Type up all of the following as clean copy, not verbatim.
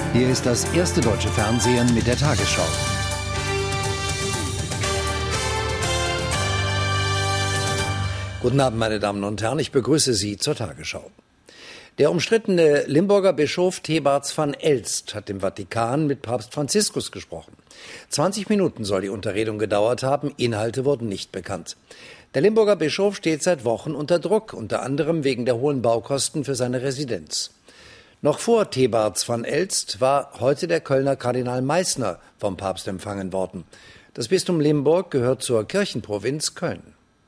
Hier ist das erste deutsche Fernsehen mit der Tagesschau. Guten Abend, meine Damen und Herren, ich begrüße Sie zur Tagesschau. Der umstrittene Limburger Bischof Thebarts van Elst hat im Vatikan mit Papst Franziskus gesprochen. 20 Minuten soll die Unterredung gedauert haben, Inhalte wurden nicht bekannt. Der Limburger Bischof steht seit Wochen unter Druck, unter anderem wegen der hohen Baukosten für seine Residenz. Noch vor Thebarts van Elst war heute der Kölner Kardinal Meissner vom Papst empfangen worden. Das Bistum Limburg gehört zur Kirchenprovinz Köln.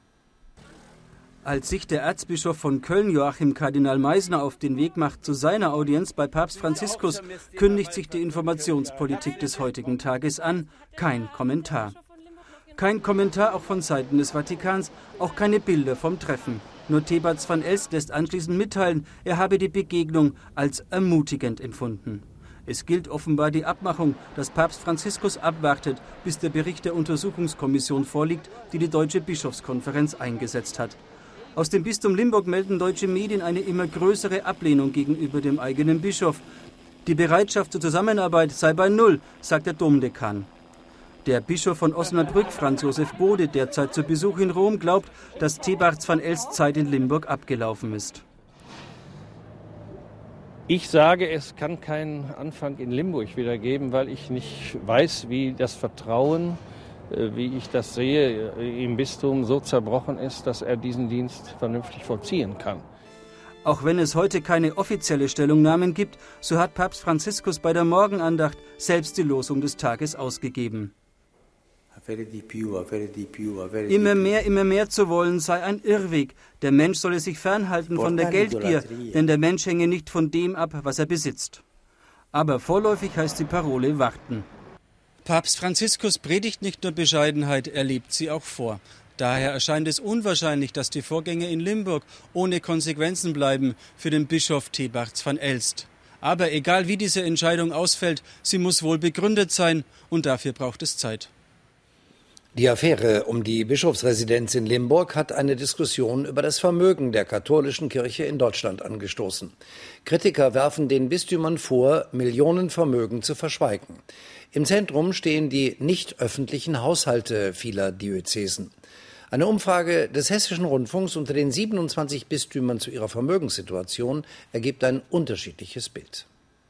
Als sich der Erzbischof von Köln, Joachim Kardinal Meissner, auf den Weg macht zu seiner Audienz bei Papst Franziskus, kündigt sich die Informationspolitik des heutigen Tages an. Kein Kommentar. Kein Kommentar auch von Seiten des Vatikans, auch keine Bilder vom Treffen. Nur Thebarts van Elst lässt anschließend mitteilen, er habe die Begegnung als ermutigend empfunden. Es gilt offenbar die Abmachung, dass Papst Franziskus abwartet, bis der Bericht der Untersuchungskommission vorliegt, die die Deutsche Bischofskonferenz eingesetzt hat. Aus dem Bistum Limburg melden deutsche Medien eine immer größere Ablehnung gegenüber dem eigenen Bischof. Die Bereitschaft zur Zusammenarbeit sei bei Null, sagt der Domdekan. Der Bischof von Osnabrück, Franz Josef Bode, derzeit zu Besuch in Rom, glaubt, dass Thebarts van Elst Zeit in Limburg abgelaufen ist. Ich sage, es kann keinen Anfang in Limburg wieder geben, weil ich nicht weiß, wie das Vertrauen, wie ich das sehe, im Bistum so zerbrochen ist, dass er diesen Dienst vernünftig vollziehen kann. Auch wenn es heute keine offizielle Stellungnahmen gibt, so hat Papst Franziskus bei der Morgenandacht selbst die Losung des Tages ausgegeben. Immer mehr zu wollen sei ein Irrweg. Der Mensch solle sich fernhalten von der Geldgier, denn der Mensch hänge nicht von dem ab, was er besitzt. Aber vorläufig heißt die Parole warten. Papst Franziskus predigt nicht nur Bescheidenheit, er lebt sie auch vor. Daher erscheint es unwahrscheinlich, dass die Vorgänge in Limburg ohne Konsequenzen bleiben für den Bischof Thebarts van Elst. Aber egal wie diese Entscheidung ausfällt, sie muss wohl begründet sein und dafür braucht es Zeit. Die Affäre um die Bischofsresidenz in Limburg hat eine Diskussion über das Vermögen der katholischen Kirche in Deutschland angestoßen. Kritiker werfen den Bistümern vor, Millionenvermögen zu verschweigen. Im Zentrum stehen die nicht öffentlichen Haushalte vieler Diözesen. Eine Umfrage des Hessischen Rundfunks unter den 27 Bistümern zu ihrer Vermögenssituation ergibt ein unterschiedliches Bild.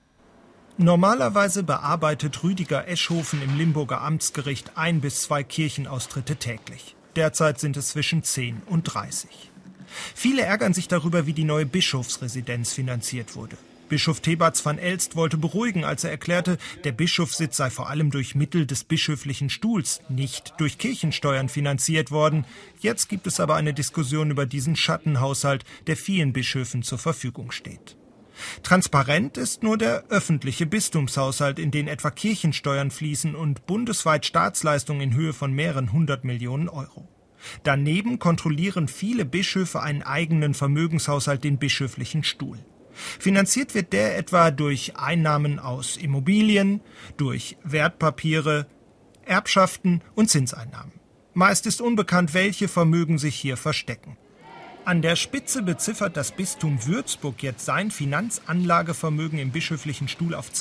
Normalerweise bearbeitet Rüdiger Eschhofen im Limburger Amtsgericht 1 bis 2 Kirchenaustritte täglich. Derzeit sind es zwischen 10 und 30. Viele ärgern sich darüber, wie die neue Bischofsresidenz finanziert wurde. Bischof Thebarts van Elst wollte beruhigen, als er erklärte, der Bischofssitz sei vor allem durch Mittel des bischöflichen Stuhls, nicht durch Kirchensteuern finanziert worden. Jetzt gibt es aber eine Diskussion über diesen Schattenhaushalt, der vielen Bischöfen zur Verfügung steht. Transparent ist nur der öffentliche Bistumshaushalt, in den etwa Kirchensteuern fließen und bundesweit Staatsleistungen in Höhe von mehreren 100 Millionen Euro. Daneben kontrollieren viele Bischöfe einen eigenen Vermögenshaushalt, den bischöflichen Stuhl. Finanziert wird der etwa durch Einnahmen aus Immobilien, durch Wertpapiere, Erbschaften und Zinseinnahmen. Meist ist unbekannt, welche Vermögen sich hier verstecken. An der Spitze beziffert das Bistum Würzburg jetzt sein Finanzanlagevermögen im bischöflichen Stuhl auf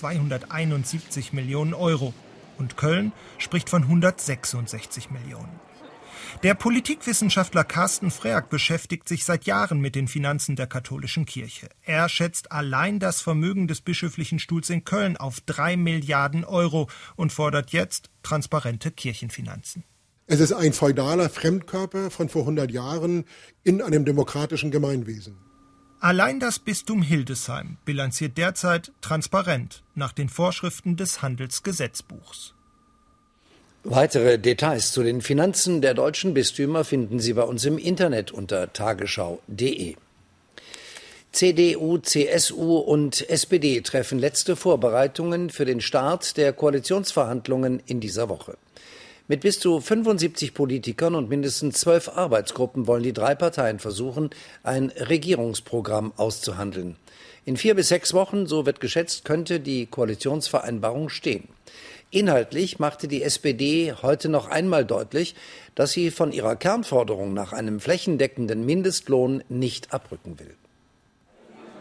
271 Millionen Euro. Und Köln spricht von 166 Millionen. Der Politikwissenschaftler Carsten Freak beschäftigt sich seit Jahren mit den Finanzen der katholischen Kirche. Er schätzt allein das Vermögen des bischöflichen Stuhls in Köln auf 3 Milliarden Euro und fordert jetzt transparente Kirchenfinanzen. Es ist ein feudaler Fremdkörper von vor 100 Jahren in einem demokratischen Gemeinwesen. Allein das Bistum Hildesheim bilanziert derzeit transparent nach den Vorschriften des Handelsgesetzbuchs. Weitere Details zu den Finanzen der deutschen Bistümer finden Sie bei uns im Internet unter tagesschau.de. CDU, CSU und SPD treffen letzte Vorbereitungen für den Start der Koalitionsverhandlungen in dieser Woche. Mit bis zu 75 Politikern und mindestens 12 Arbeitsgruppen wollen die 3 Parteien versuchen, ein Regierungsprogramm auszuhandeln. In 4 bis 6 Wochen, so wird geschätzt, könnte die Koalitionsvereinbarung stehen. Inhaltlich machte die SPD heute noch einmal deutlich, dass sie von ihrer Kernforderung nach einem flächendeckenden Mindestlohn nicht abrücken will.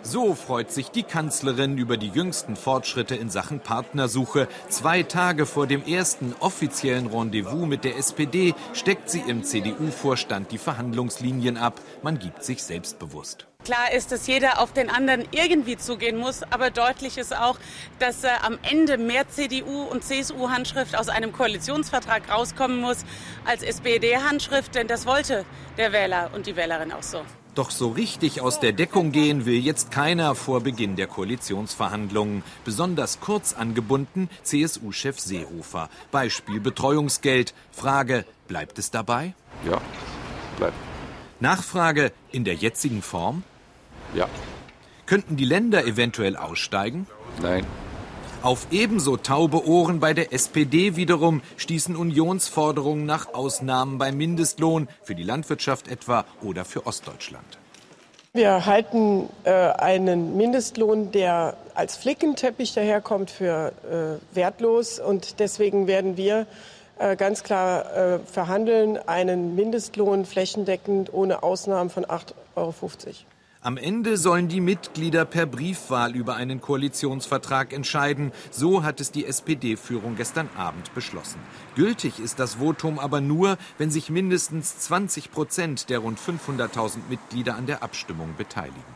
So freut sich die Kanzlerin über die jüngsten Fortschritte in Sachen Partnersuche. 2 Tage vor dem ersten offiziellen Rendezvous mit der SPD steckt sie im CDU-Vorstand die Verhandlungslinien ab. Man gibt sich selbstbewusst. Klar ist, dass jeder auf den anderen irgendwie zugehen muss, aber deutlich ist auch, dass am Ende mehr CDU- und CSU-Handschrift aus einem Koalitionsvertrag rauskommen muss als SPD-Handschrift, denn das wollte der Wähler und die Wählerin auch so. Doch so richtig aus der Deckung gehen will jetzt keiner vor Beginn der Koalitionsverhandlungen. Besonders kurz angebunden CSU-Chef Seehofer. Beispiel Betreuungsgeld. Frage, bleibt es dabei? Ja, bleibt. Nachfrage, in der jetzigen Form? Ja. Könnten die Länder eventuell aussteigen? Nein. Auf ebenso taube Ohren bei der SPD wiederum stießen Unionsforderungen nach Ausnahmen beim Mindestlohn, für die Landwirtschaft etwa oder für Ostdeutschland. Wir halten einen Mindestlohn, der als Flickenteppich daherkommt, für wertlos. Und deswegen werden wir ganz klar verhandeln, einen Mindestlohn flächendeckend ohne Ausnahmen von 8,50 €. Am Ende sollen die Mitglieder per Briefwahl über einen Koalitionsvertrag entscheiden. So hat es die SPD-Führung gestern Abend beschlossen. Gültig ist das Votum aber nur, wenn sich mindestens 20% der rund 500.000 Mitglieder an der Abstimmung beteiligen.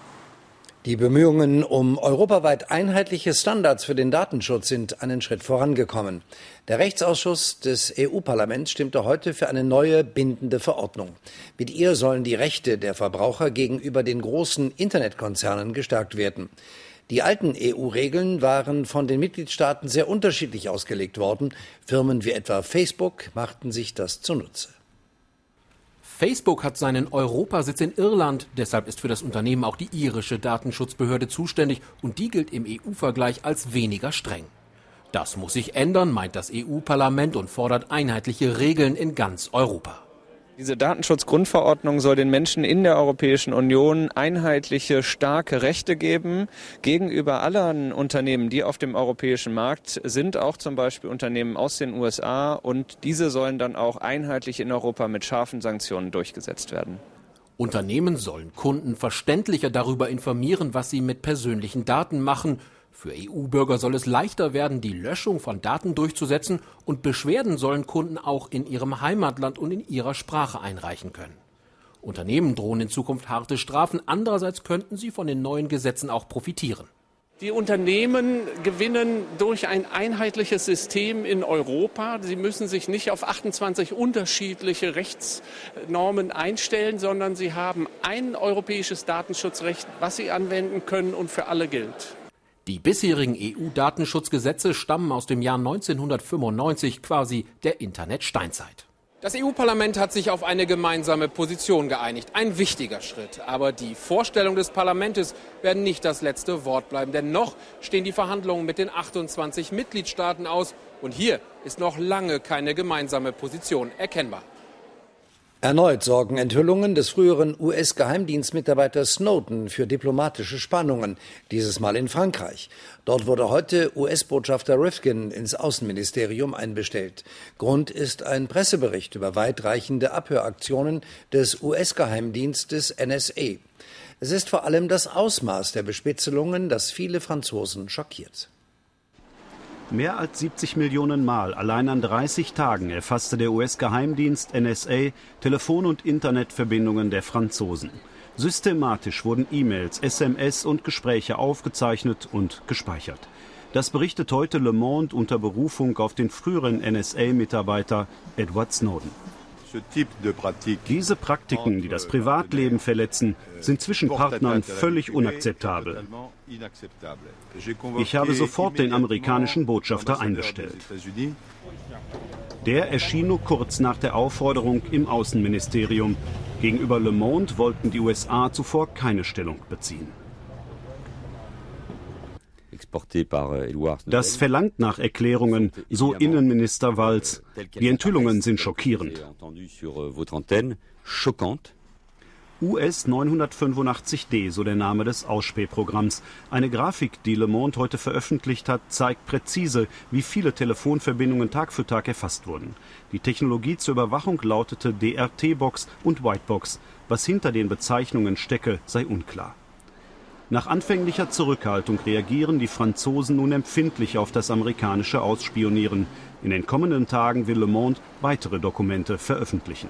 Die Bemühungen um europaweit einheitliche Standards für den Datenschutz sind einen Schritt vorangekommen. Der Rechtsausschuss des EU-Parlaments stimmte heute für eine neue bindende Verordnung. Mit ihr sollen die Rechte der Verbraucher gegenüber den großen Internetkonzernen gestärkt werden. Die alten EU-Regeln waren von den Mitgliedstaaten sehr unterschiedlich ausgelegt worden. Firmen wie etwa Facebook machten sich das zunutze. Facebook hat seinen Europasitz in Irland, deshalb ist für das Unternehmen auch die irische Datenschutzbehörde zuständig und die gilt im EU-Vergleich als weniger streng. Das muss sich ändern, meint das EU-Parlament und fordert einheitliche Regeln in ganz Europa. Diese Datenschutzgrundverordnung soll den Menschen in der Europäischen Union einheitliche, starke Rechte geben gegenüber allen Unternehmen, die auf dem europäischen Markt sind, auch zum Beispiel Unternehmen aus den USA. Und diese sollen dann auch einheitlich in Europa mit scharfen Sanktionen durchgesetzt werden. Unternehmen sollen Kunden verständlicher darüber informieren, was sie mit persönlichen Daten machen. Für EU-Bürger soll es leichter werden, die Löschung von Daten durchzusetzen und Beschwerden sollen Kunden auch in ihrem Heimatland und in ihrer Sprache einreichen können. Unternehmen drohen in Zukunft harte Strafen, andererseits könnten sie von den neuen Gesetzen auch profitieren. Die Unternehmen gewinnen durch ein einheitliches System in Europa. Sie müssen sich nicht auf 28 unterschiedliche Rechtsnormen einstellen, sondern sie haben ein europäisches Datenschutzrecht, was sie anwenden können und für alle gilt. Die bisherigen EU-Datenschutzgesetze stammen aus dem Jahr 1995, quasi der Internet-Steinzeit. Das EU-Parlament hat sich auf eine gemeinsame Position geeinigt. Ein wichtiger Schritt. Aber die Vorstellungen des Parlaments werden nicht das letzte Wort bleiben. Denn noch stehen die Verhandlungen mit den 28 Mitgliedstaaten aus. Und hier ist noch lange keine gemeinsame Position erkennbar. Erneut sorgen Enthüllungen des früheren US-Geheimdienstmitarbeiters Snowden für diplomatische Spannungen, dieses Mal in Frankreich. Dort wurde heute US-Botschafter Rifkin ins Außenministerium einbestellt. Grund ist ein Pressebericht über weitreichende Abhöraktionen des US-Geheimdienstes NSA. Es ist vor allem das Ausmaß der Bespitzelungen, das viele Franzosen schockiert. Mehr als 70 Millionen Mal allein an 30 Tagen erfasste der US-Geheimdienst NSA Telefon- und Internetverbindungen der Franzosen. Systematisch wurden E-Mails, SMS und Gespräche aufgezeichnet und gespeichert. Das berichtet heute Le Monde unter Berufung auf den früheren NSA-Mitarbeiter Edward Snowden. Diese Praktiken, die das Privatleben verletzen, sind zwischen Partnern völlig unakzeptabel. Ich habe sofort den amerikanischen Botschafter einbestellt. Der erschien nur kurz nach der Aufforderung im Außenministerium. Gegenüber Le Monde wollten die USA zuvor keine Stellung beziehen. Das verlangt nach Erklärungen, so Innenminister Valls. Die Enthüllungen sind schockierend. US 985D, so der Name des Ausspähprogramms. Eine Grafik, die Le Monde heute veröffentlicht hat, zeigt präzise, wie viele Telefonverbindungen Tag für Tag erfasst wurden. Die Technologie zur Überwachung lautete DRT-Box und Whitebox. Was hinter den Bezeichnungen stecke, sei unklar. Nach anfänglicher Zurückhaltung reagieren die Franzosen nun empfindlich auf das amerikanische Ausspionieren. In den kommenden Tagen will Le Monde weitere Dokumente veröffentlichen.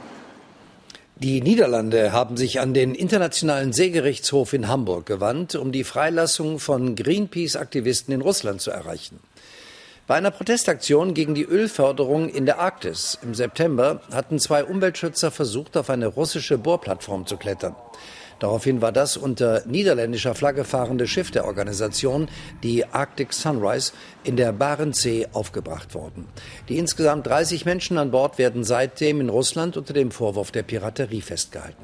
Die Niederlande haben sich an den Internationalen Seegerichtshof in Hamburg gewandt, um die Freilassung von Greenpeace-Aktivisten in Russland zu erreichen. Bei einer Protestaktion gegen die Ölförderung in der Arktis im September hatten 2 Umweltschützer versucht, auf eine russische Bohrplattform zu klettern. Daraufhin war das unter niederländischer Flagge fahrende Schiff der Organisation, die Arctic Sunrise, in der Barentssee aufgebracht worden. Die insgesamt 30 Menschen an Bord werden seitdem in Russland unter dem Vorwurf der Piraterie festgehalten.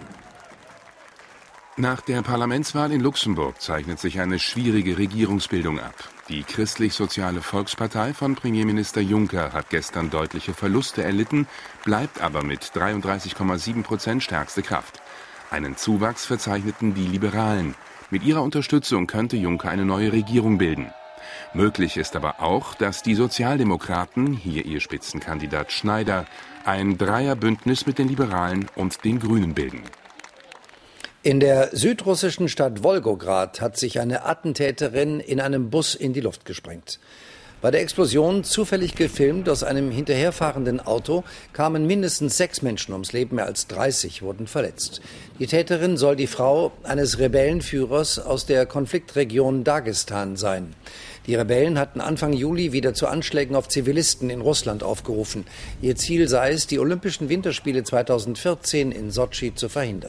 Nach der Parlamentswahl in Luxemburg zeichnet sich eine schwierige Regierungsbildung ab. Die Christlich-Soziale Volkspartei von Premierminister Juncker hat gestern deutliche Verluste erlitten, bleibt aber mit 33,7% stärkste Kraft. Einen Zuwachs verzeichneten die Liberalen. Mit ihrer Unterstützung könnte Juncker eine neue Regierung bilden. Möglich ist aber auch, dass die Sozialdemokraten, hier ihr Spitzenkandidat Schneider, ein Dreierbündnis mit den Liberalen und den Grünen bilden. In der südrussischen Stadt Wolgograd hat sich eine Attentäterin in einem Bus in die Luft gesprengt. Bei der Explosion, zufällig gefilmt aus einem hinterherfahrenden Auto, kamen mindestens 6 Menschen ums Leben, mehr als 30 wurden verletzt. Die Täterin soll die Frau eines Rebellenführers aus der Konfliktregion Dagestan sein. Die Rebellen hatten Anfang Juli wieder zu Anschlägen auf Zivilisten in Russland aufgerufen. Ihr Ziel sei es, die Olympischen Winterspiele 2014 in Sotschi zu verhindern.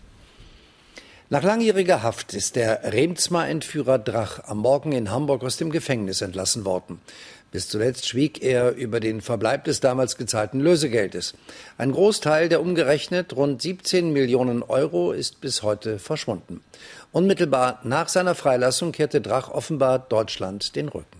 Nach langjähriger Haft ist der Reemtsma-Entführer Drach am Morgen in Hamburg aus dem Gefängnis entlassen worden. Bis zuletzt schwieg er über den Verbleib des damals gezahlten Lösegeldes. Ein Großteil der umgerechnet rund 17 Millionen Euro ist bis heute verschwunden. Unmittelbar nach seiner Freilassung kehrte Drach offenbar Deutschland den Rücken.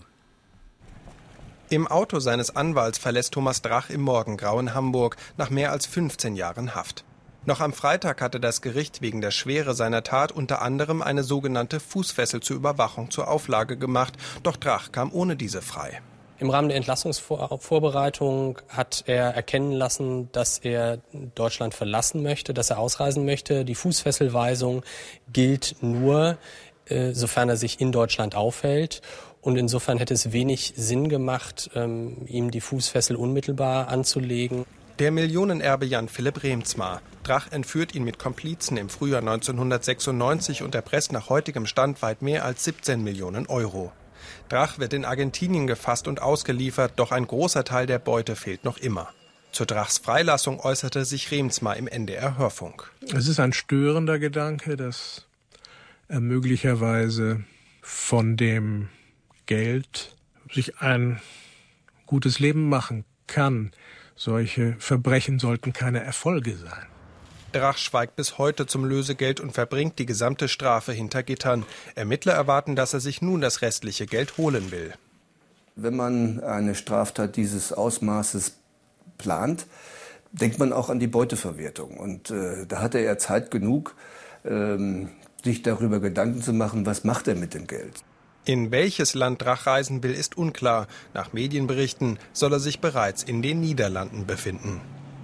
Im Auto seines Anwalts verlässt Thomas Drach im Morgengrau in Hamburg nach mehr als 15 Jahren Haft. Noch am Freitag hatte das Gericht wegen der Schwere seiner Tat unter anderem eine sogenannte Fußfessel zur Überwachung zur Auflage gemacht, doch Drach kam ohne diese frei. Im Rahmen der Entlassungsvorbereitung hat er erkennen lassen, dass er Deutschland verlassen möchte, dass er ausreisen möchte. Die Fußfesselweisung gilt nur, sofern er sich in Deutschland aufhält. Und insofern hätte es wenig Sinn gemacht, ihm die Fußfessel unmittelbar anzulegen. Der Millionenerbe Jan Philipp Reemtsma. Drach entführt ihn mit Komplizen im Frühjahr 1996 und erpresst nach heutigem Stand weit mehr als 17 Millionen Euro. Drach wird in Argentinien gefasst und ausgeliefert, doch ein großer Teil der Beute fehlt noch immer. Zu Drachs Freilassung äußerte sich Reemtsma im NDR-Hörfunk. Es ist ein störender Gedanke, dass er möglicherweise von dem Geld sich ein gutes Leben machen kann. Solche Verbrechen sollten keine Erfolge sein. Drach schweigt bis heute zum Lösegeld und verbringt die gesamte Strafe hinter Gittern. Ermittler erwarten, dass er sich nun das restliche Geld holen will. Wenn man eine Straftat dieses Ausmaßes plant, denkt man auch an die Beuteverwertung. Und da hatte er Zeit genug, sich darüber Gedanken zu machen, was macht er mit dem Geld. In welches Land Drach reisen will, ist unklar. Nach Medienberichten soll er sich bereits in den Niederlanden befinden.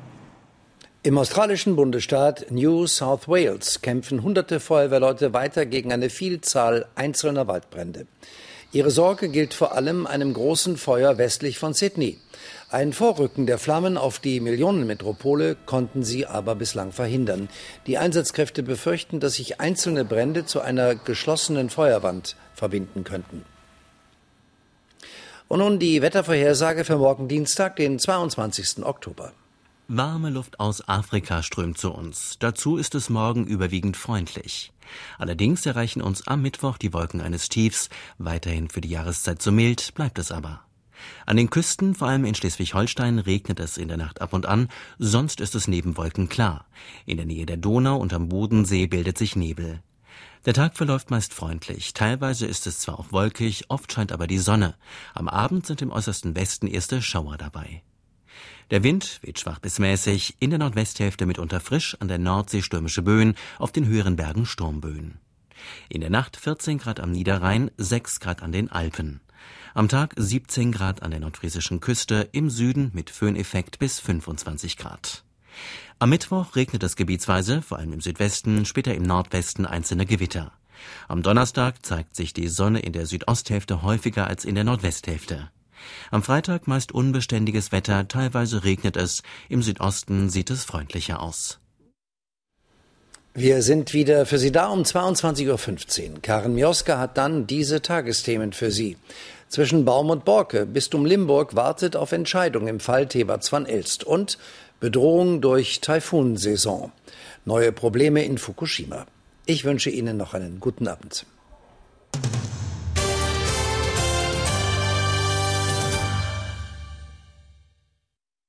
Im australischen Bundesstaat New South Wales kämpfen hunderte Feuerwehrleute weiter gegen eine Vielzahl einzelner Waldbrände. Ihre Sorge gilt vor allem einem großen Feuer westlich von Sydney. Ein Vorrücken der Flammen auf die Millionenmetropole konnten sie aber bislang verhindern. Die Einsatzkräfte befürchten, dass sich einzelne Brände zu einer geschlossenen Feuerwand verbinden könnten. Und nun die Wettervorhersage für morgen Dienstag, den 22. Oktober. Warme Luft aus Afrika strömt zu uns. Dazu ist es morgen überwiegend freundlich. Allerdings erreichen uns am Mittwoch die Wolken eines Tiefs. Weiterhin für die Jahreszeit so mild bleibt es aber. An den Küsten, vor allem in Schleswig-Holstein, regnet es in der Nacht ab und an, sonst ist es neben Wolken klar. In der Nähe der Donau und am Bodensee bildet sich Nebel. Der Tag verläuft meist freundlich, teilweise ist es zwar auch wolkig, oft scheint aber die Sonne. Am Abend sind im äußersten Westen erste Schauer dabei. Der Wind weht schwach bis mäßig, in der Nordwesthälfte mitunter frisch, an der Nordsee stürmische Böen, auf den höheren Bergen Sturmböen. In der Nacht 14 Grad am Niederrhein, 6 Grad an den Alpen. Am Tag 17 Grad an der nordfriesischen Küste, im Süden mit Föhneffekt bis 25 Grad. Am Mittwoch regnet es gebietsweise, vor allem im Südwesten, später im Nordwesten einzelne Gewitter. Am Donnerstag zeigt sich die Sonne in der Südosthälfte häufiger als in der Nordwesthälfte. Am Freitag meist unbeständiges Wetter, teilweise regnet es, im Südosten sieht es freundlicher aus. Wir sind wieder für Sie da um 22.15 Uhr. Karin Mioska hat dann diese Tagesthemen für Sie. Zwischen Baum und Borke, Bistum Limburg wartet auf Entscheidung im Fall Thebats van Elst und Bedrohung durch Taifunsaison. Neue Probleme in Fukushima. Ich wünsche Ihnen noch einen guten Abend.